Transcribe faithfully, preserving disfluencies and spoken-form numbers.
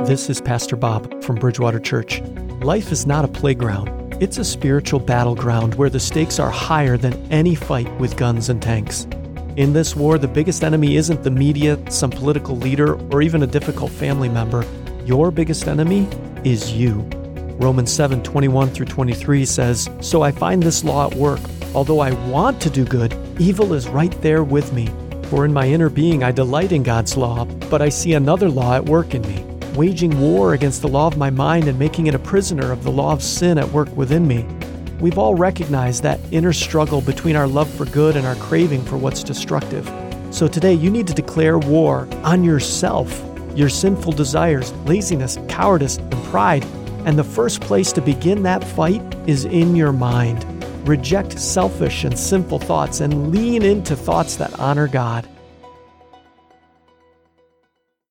This is Pastor Bob from Bridgewater Church. Life is not a playground. It's a spiritual battleground where the stakes are higher than any fight with guns and tanks. In this war, the biggest enemy isn't the media, some political leader, or even a difficult family member. Your biggest enemy is you. Romans seven, twenty-one through twenty-three says, "So I find this law at work. Although I want to do good, evil is right there with me. For in my inner being I delight in God's law, but I see another law at work in me, waging war against the law of my mind and making it a prisoner of the law of sin at work within me." We've all recognized that inner struggle between our love for good and our craving for what's destructive. So today you need to declare war on yourself, your sinful desires, laziness, cowardice, and pride. And the first place to begin that fight is in your mind. Reject selfish and sinful thoughts and lean into thoughts that honor God.